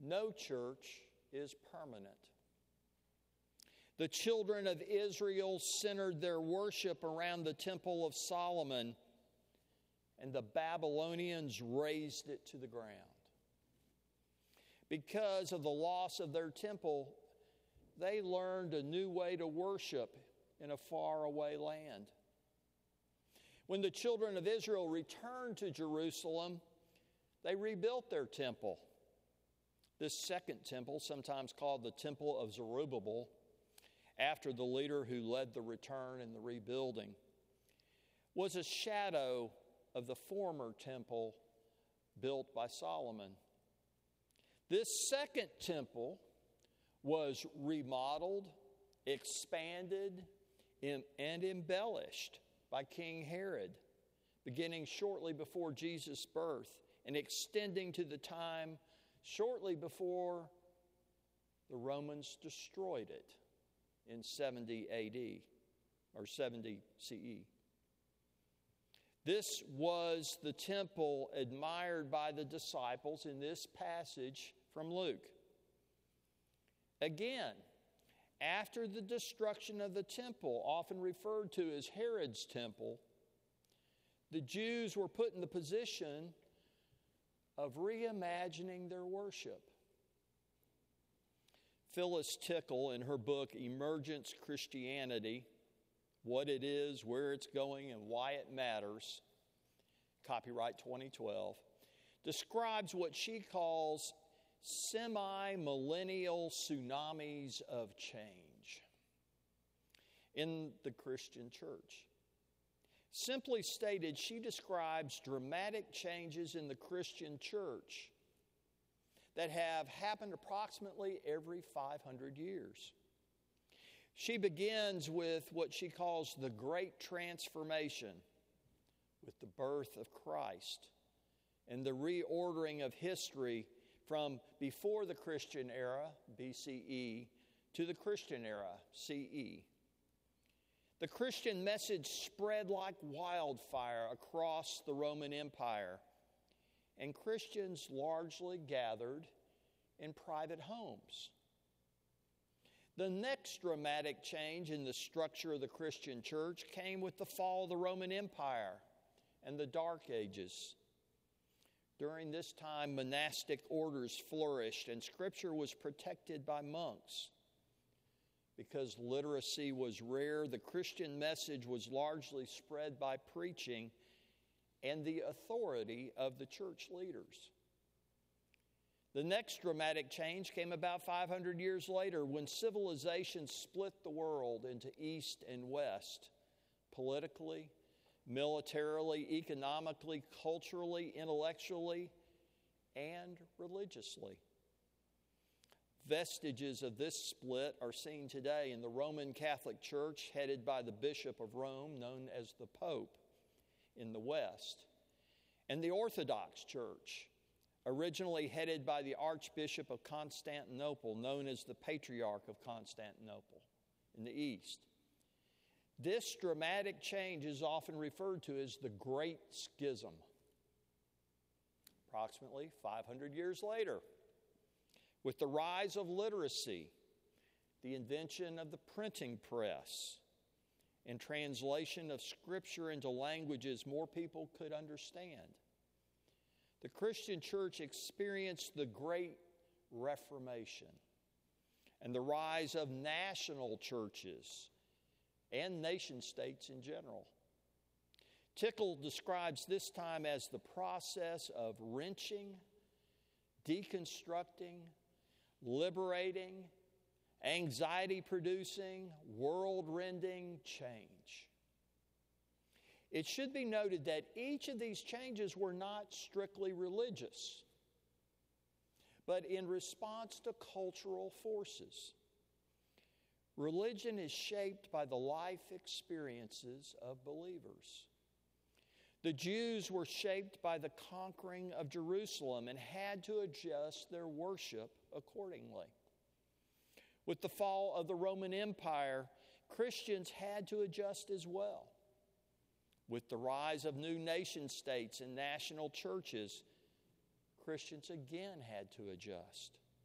no church is permanent. The children of Israel centered their worship around the Temple of Solomon, and the Babylonians razed it to the ground. Because of the loss of their temple, they learned a new way to worship in a faraway land. When the children of Israel returned to Jerusalem, they rebuilt their temple. This second temple, sometimes called the Temple of Zerubbabel, after the leader who led the return and the rebuilding, was a shadow of the former temple built by Solomon. This second temple was remodeled, expanded, and embellished by King Herod, beginning shortly before Jesus' birth and extending to the time shortly before the Romans destroyed it in 70 A.D. or 70 C.E. This was the temple admired by the disciples in this passage from Luke. Again, after the destruction of the temple, often referred to as Herod's temple, the Jews were put in the position of reimagining their worship. Phyllis Tickle, in her book Emergence Christianity, What It Is, Where It's Going, and Why It Matters, copyright 2012, describes what she calls semi-millennial tsunamis of change in the Christian church. Simply stated, she describes dramatic changes in the Christian church that have happened approximately every 500 years. She begins with what she calls the Great Transformation, with the birth of Christ and the reordering of history from before the Christian era, BCE, to the Christian era, CE. The Christian message spread like wildfire across the Roman Empire, and Christians largely gathered in private homes. The next dramatic change in the structure of the Christian church came with the fall of the Roman Empire and the Dark Ages. During this time, monastic orders flourished, and Scripture was protected by monks. Because literacy was rare, the Christian message was largely spread by preaching and the authority of the church leaders. The next dramatic change came about 500 years later when civilization split the world into East and West, politically, militarily, economically, culturally, intellectually, and religiously. Vestiges of this split are seen today in the Roman Catholic Church, headed by the Bishop of Rome, known as the Pope, in the West, and the Orthodox Church, originally headed by the Archbishop of Constantinople, known as the Patriarch of Constantinople, in the East. This dramatic change is often referred to as the Great Schism. Approximately 500 years later, with the rise of literacy, the invention of the printing press, and translation of Scripture into languages more people could understand, the Christian church experienced the Great Reformation and the rise of national churches and nation states in general. Tickle describes this time as the process of wrenching, deconstructing, liberating, anxiety-producing, world-rending change. It should be noted that each of these changes were not strictly religious, but in response to cultural forces. Religion is shaped by the life experiences of believers. The Jews were shaped by the conquering of Jerusalem and had to adjust their worship accordingly. With the fall of the Roman Empire, Christians had to adjust as well. With the rise of new nation states and national churches, Christians again had to adjust.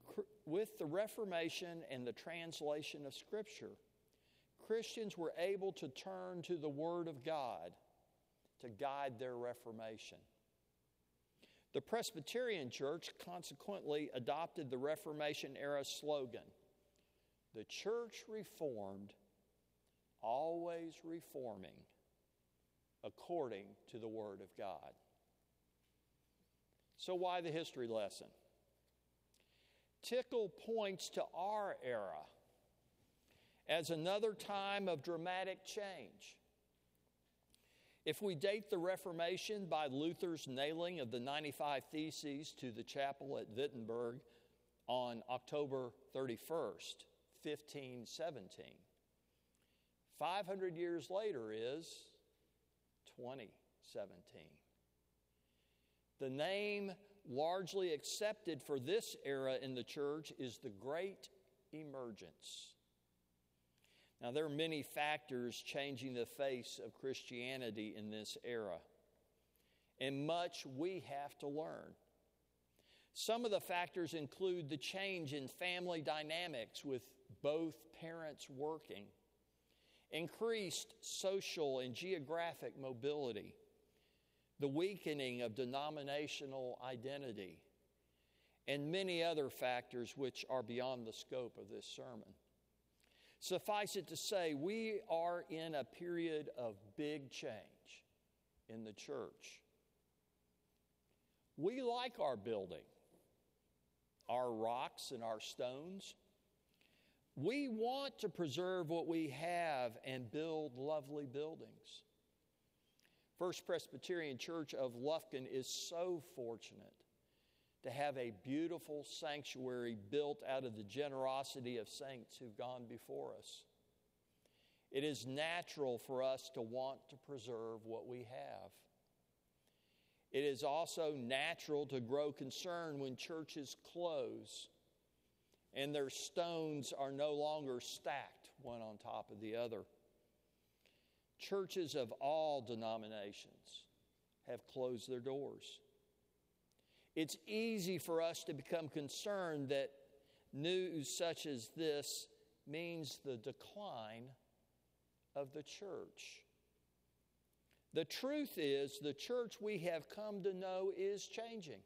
with the Reformation and the translation of Scripture, Christians were able to turn to the Word of God to guide their reformation. The Presbyterian Church consequently adopted the Reformation era slogan, "The Church Reformed, always reforming, according to the Word of God." So why the history lesson? Tickle points to our era as another time of dramatic change. If we date the Reformation by Luther's nailing of the 95 Theses to the chapel at Wittenberg on October 31st, 1517, 500 years later is 2017. The name largely accepted for this era in the church is the Great Emergence. Now, there are many factors changing the face of Christianity in this era, and much we have to learn. Some of the factors include the change in family dynamics with both parents working, increased social and geographic mobility, the weakening of denominational identity, and many other factors which are beyond the scope of this sermon. Suffice it to say, we are in a period of big change in the church. We like our building, our rocks and our stones. We want to preserve what we have and build lovely buildings. First Presbyterian Church of Lufkin is so fortunate to have a beautiful sanctuary built out of the generosity of saints who've gone before us. It is natural for us to want to preserve what we have. It is also natural to grow concerned when churches close and their stones are no longer stacked one on top of the other. Churches of all denominations have closed their doors. It's easy for us to become concerned that news such as this means the decline of the church. The truth is, the church we have come to know is changing.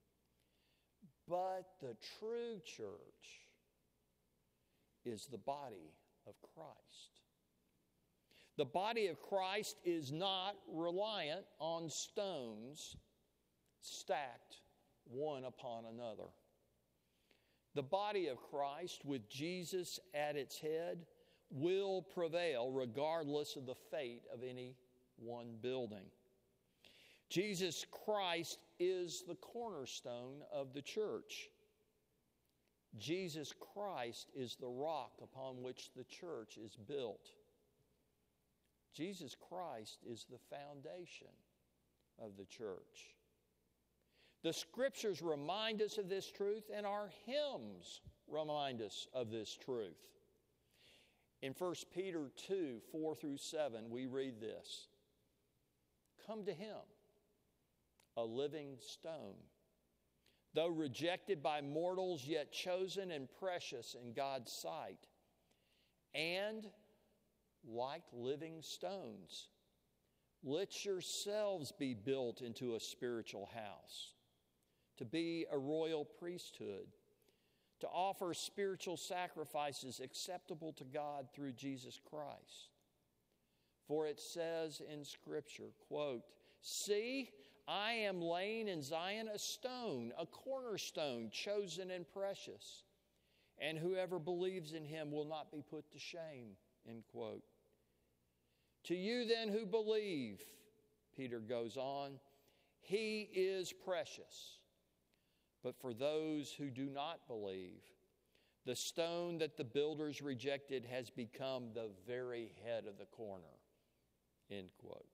But the true church is the body of Christ. The body of Christ is not reliant on stones stacked one upon another. The body of Christ, with Jesus at its head, will prevail regardless of the fate of any one building. Jesus Christ is the cornerstone of the church. Jesus Christ is the rock upon which the church is built. Jesus Christ is the foundation of the church. The Scriptures remind us of this truth, and our hymns remind us of this truth. In 1 Peter 2, 4 through 7, we read this: "Come to him, a living stone, though rejected by mortals, yet chosen and precious in God's sight. And, like living stones, let yourselves be built into a spiritual house, to be a royal priesthood, to offer spiritual sacrifices acceptable to God through Jesus Christ. For it says in Scripture," quote, "See, I am laying in Zion a stone, a cornerstone, chosen and precious, and whoever believes in him will not be put to shame," end quote. "To you then who believe," Peter goes on, "he is precious. But for those who do not believe, the stone that the builders rejected has become the very head of the corner," end quote.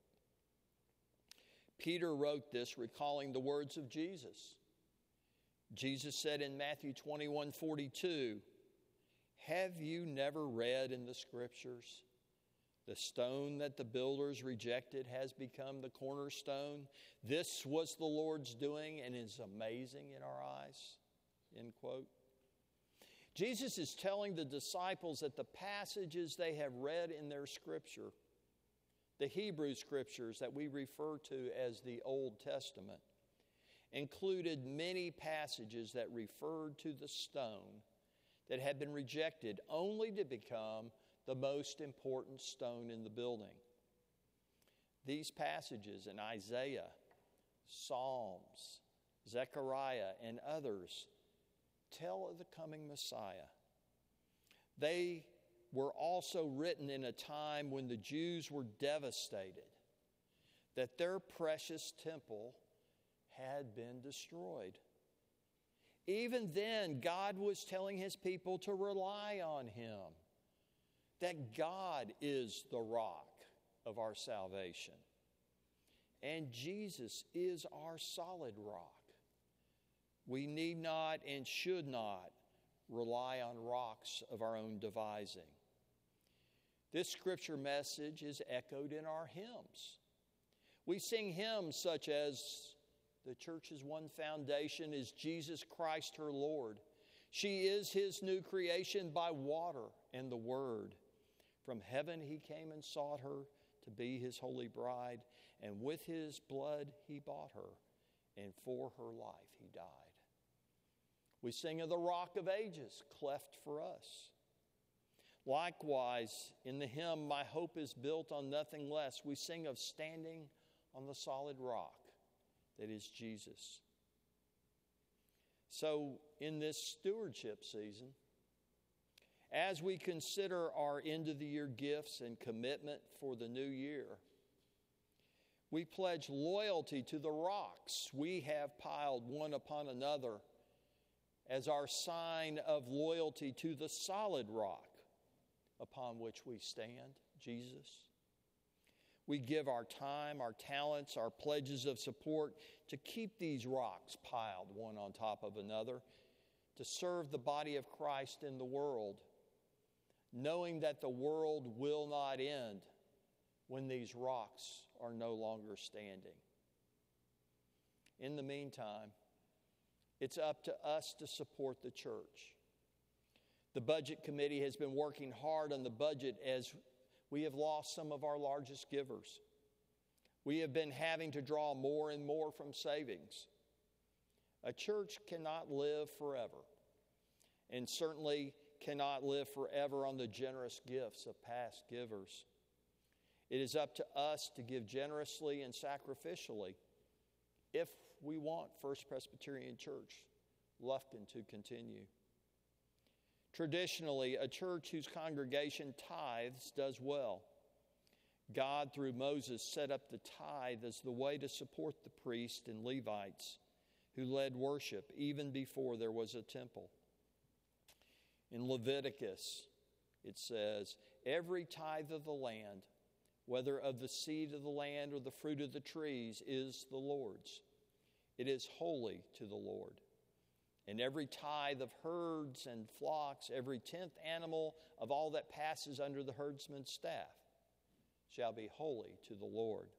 Peter wrote this recalling the words of Jesus. Jesus said in Matthew 21:42, "Have you never read in the Scriptures, the stone that the builders rejected has become the cornerstone? This was the Lord's doing and is amazing in our eyes," end quote. Jesus is telling the disciples that the passages they have read in their Scripture, the Hebrew Scriptures that we refer to as the Old Testament, included many passages that referred to the stone that had been rejected only to become the most important stone in the building. These passages in Isaiah, Psalms, Zechariah, and others tell of the coming Messiah. They were also written in a time when the Jews were devastated that their precious temple had been destroyed. Even then, God was telling His people to rely on Him, that God is the rock of our salvation, and Jesus is our solid rock. We need not and should not rely on rocks of our own devising. This Scripture message is echoed in our hymns. We sing hymns such as, "The church's one foundation is Jesus Christ her Lord. She is His new creation by water and the Word. From heaven He came and sought her to be His holy bride, and with His blood He bought her, and for her life He died." We sing of the Rock of Ages, cleft for us. Likewise, in the hymn, "My hope is built on nothing less," we sing of standing on the solid rock that is Jesus. So, in this stewardship season, as we consider our end-of-the-year gifts and commitment for the new year, we pledge loyalty to the rocks we have piled one upon another as our sign of loyalty to the solid rock upon which we stand, Jesus. We give our time, our talents, our pledges of support to keep these rocks piled one on top of another, to serve the body of Christ in the world, knowing that the world will not end when these rocks are no longer standing. In the meantime, it's up to us to support the church. The Budget Committee has been working hard on the budget as we have lost some of our largest givers. We have been having to draw more and more from savings. A church cannot live forever, and certainly cannot live forever on the generous gifts of past givers. It is up to us to give generously and sacrificially if we want First Presbyterian Church, Lufkin, to continue. Traditionally, a church whose congregation tithes does well. God, through Moses, set up the tithe as the way to support the priests and Levites who led worship even before there was a temple. In Leviticus, it says, "Every tithe of the land, whether of the seed of the land or the fruit of the trees, is the Lord's. It is holy to the Lord. And every tithe of herds and flocks, every 10th animal of all that passes under the herdsman's staff, shall be holy to the Lord."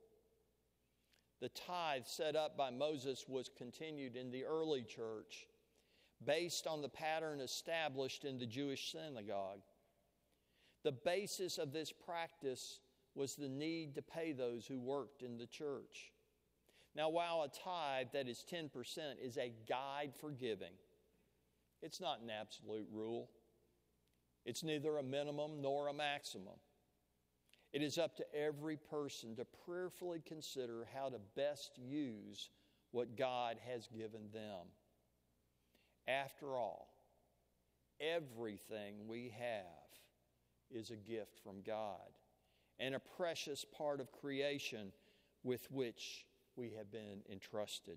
The tithe set up by Moses was continued in the early church based on the pattern established in the Jewish synagogue. The basis of this practice was the need to pay those who worked in the church. Now, while a tithe that is 10% is a guide for giving, it's not an absolute rule. It's neither a minimum nor a maximum. It is up to every person to prayerfully consider how to best use what God has given them. After all, everything we have is a gift from God and a precious part of creation with which we have been entrusted.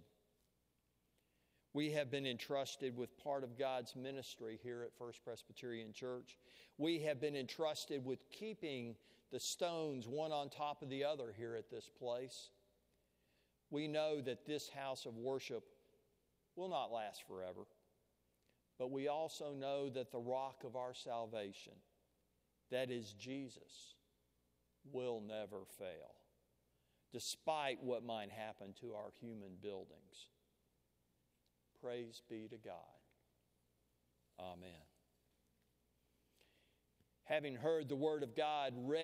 We have been entrusted with part of God's ministry here at First Presbyterian Church. We have been entrusted with keeping the stones one on top of the other here at this place. We know that this house of worship will not last forever, but we also know that the rock of our salvation, that is Jesus, will never fail, despite what might happen to our human buildings. Praise be to God. Amen. having heard the Word of God read